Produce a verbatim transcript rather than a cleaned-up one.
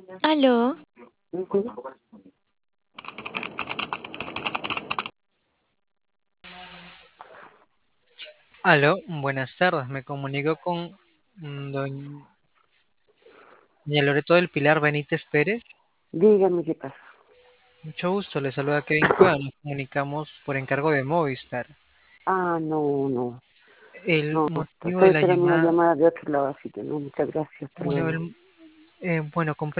Aló, Ujú. Aló, buenas tardes. Me comunico con mm, doña Loreto del Pilar Benítez Pérez. Dígame qué pasa. Mucho gusto, le saluda Kevin Cueva. Nos comunicamos por encargo de Movistar. Ah, no, no, El no. motivo Estoy de la esperando una llamada, llamada de otro lado, así que no, muchas gracias, hasta bueno, luego. el- eh, bueno,